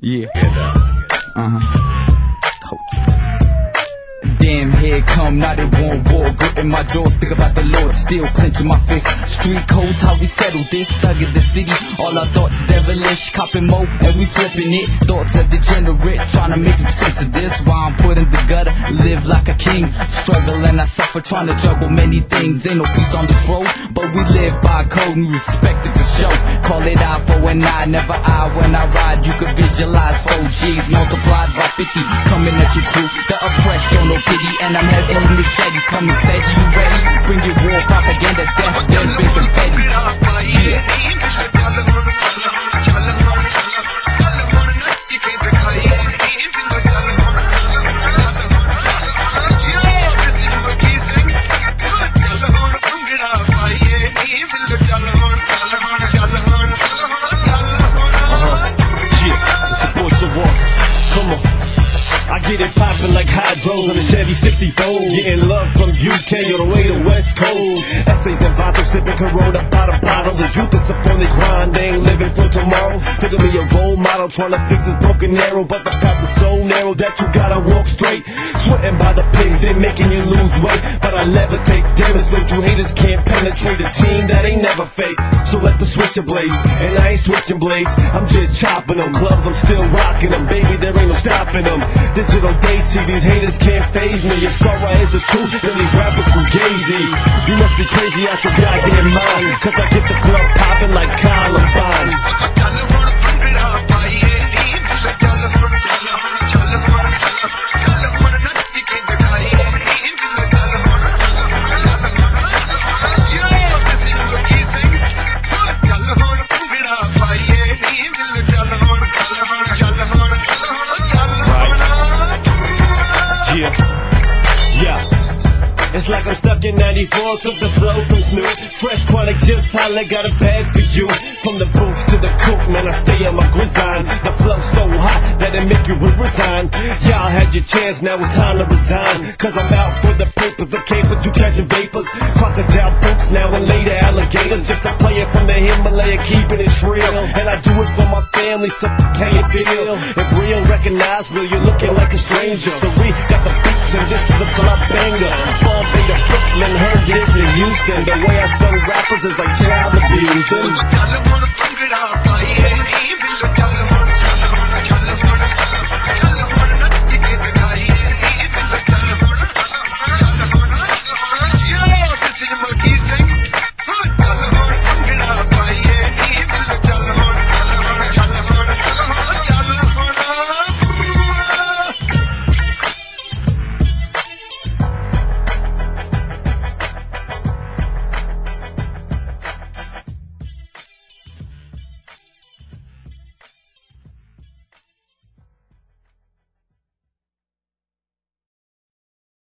Yeah. Coach. Damn, here it come, now they want war. Gripping my jaws, think about the Lord, still clenching my fist. Street codes, how we settle this. Thug in the city, all our thoughts devilish. Copping mo, and we flipping it. Thoughts of degenerate, trying to make some sense of this. Why I'm put in the gutter, live like a king. Struggle and I suffer, trying to juggle many things. Ain't no peace on this road, but we live by code and respect it for show. Call it eye for an eye, never eye when I ride. You can visualize 4 G's multiplied by 50. Coming at your crew, the oppression, no pity. And I'm heavy in the sheddies, coming steady, you ready? Bring your war propaganda, death, big confetti. Yeah. I get it poppin' like hydros on a Chevy 64. Getting love from UK all the way to West Coast. Essays and vato, sipping Corona by the bottle. The youth is up on the grind, they ain't living for tomorrow. Taking me a role model, trying to fix this broken arrow. But the path is so narrow that you gotta walk straight. Sweating by the pigs, they making you lose weight. But I never take demonstrate, you haters can't penetrate a team that ain't never fake. So let the switcher blaze, and I ain't switching blades. I'm just chopping them, clubs I'm still rocking them. Baby, there ain't no stopping them. Digital days, see these haters can't faze me. If sorrow is the truth, then these rappers fugazi. You must be crazy out your goddamn mind, cause I get the club popping like Columbine. It's like I'm stuck in 94, took the flow from Snoop. Fresh Chronic, just holla, got a bag for you. From the booth to the coop, man, I stay on my grind. The flow's so hot that it make you resign. Y'all had your chance, now it's time to resign. Cause I'm out for the papers, the capers, you catching vapors. Crocodile boots now and later alligators. Just a player from the Himalaya, keeping it real. And I do it for my family, so can you feel? If real, recognize real, you're looking like a stranger. So we got the beats and this is a club banger. Bombay to Brooklyn, heard it to Houston. The way I stung rappers is like child abuse.